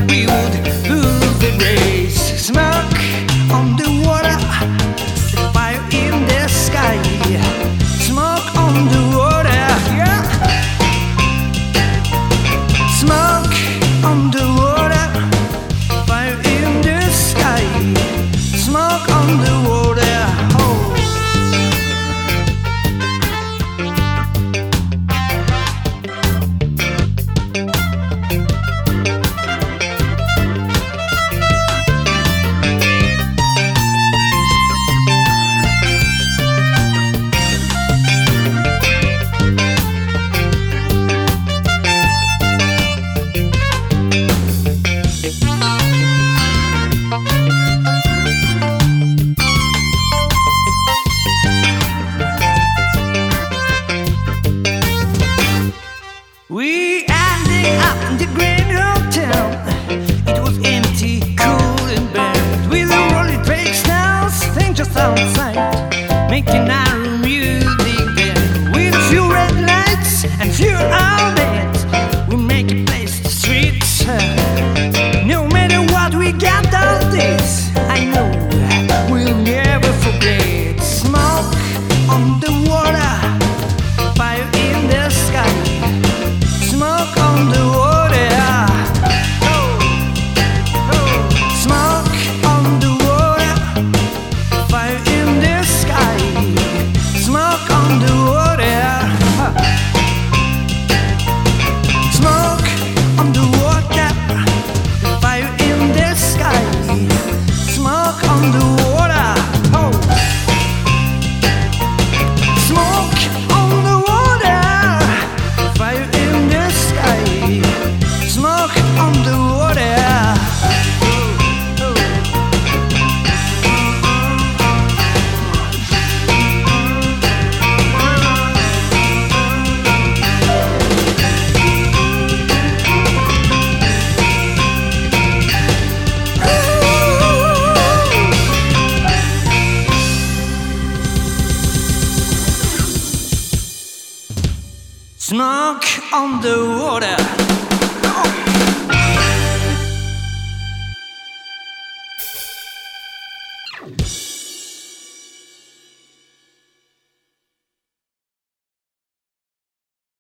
we would lose the race. Smoke on the water, fire in the sky. Smoke on the water, yeah. Smoke on the water, fire in the sky. Smoke on the water, oh. We ended up in the Grand Hotel. It was empty, cool and bad. With a rolling breaks now, things just outside, making our music band. With a few red lights and few outlets, we make a place the streets. No matter what we got on this, I know we'll never forget. Smoke on the water, fire in the sky. Smoke on the water, oh, oh. Smoke on the water, fire in the sky. Smoke on the water, smoke on the water, fire in the sky. Smoke on the water, oh. Smoke on the water, fire in the sky. Smoke on the water, oh, oh. Smoke on the water.